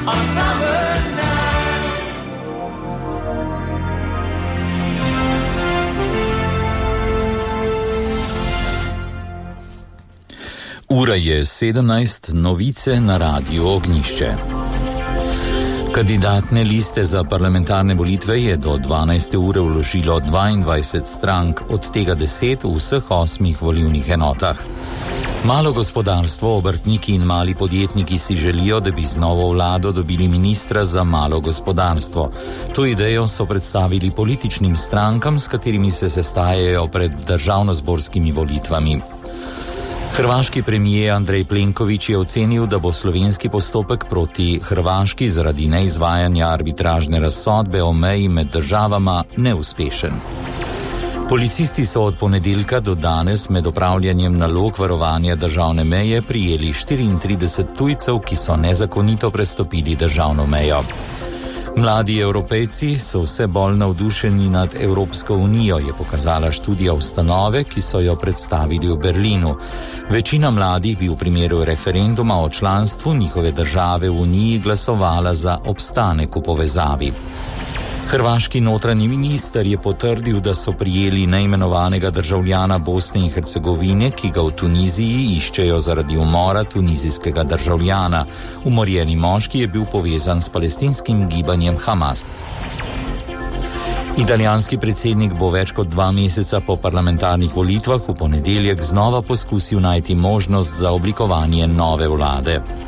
on a summer night. Ura je 17, novice na Radiu Ognjišče. Kandidatne liste za parlamentarne volitve je do 12. ure vložilo 22 strank, od tega 10 v vseh 8 volilnih enotah. Malo gospodarstvo, obrtniki in mali podjetniki si želijo, da bi z novo vlado dobili ministra za malo gospodarstvo. To idejo so predstavili političnim strankam, s katerimi se sestajajo pred državnozborskimi volitvami. Hrvaški premijer Andrej Plenković je ocenil, da bo slovenski postopek proti Hrvaški zaradi neizvajanja arbitražne razsodbe o meji med državama neuspešen. Policisti so od ponedeljka do danes med opravljanjem nalog varovanja državne meje prijeli 34 tujcev, ki so nezakonito prestopili državno mejo. Mladi Evropejci so vse bolj navdušeni nad Evropsko unijo, je pokazala študija ustanove, ki so jo predstavili v Berlinu. Večina mladih bi v primeru referenduma o članstvu njihove države v Uniji glasovala za obstanek v povezavi. Hrvaški notranji minister je potrdil, da so prijeli neimenovanega državljana Bosne in Hercegovine, ki ga v Tuniziji iščejo zaradi umora tunizijskega državljana. Umorjeni moški je bil povezan s palestinskim gibanjem Hamas. Italijanski predsednik bo več kot 2 meseca po parlamentarnih volitvah v ponedeljek znova poskusil najti možnost za oblikovanje nove vlade.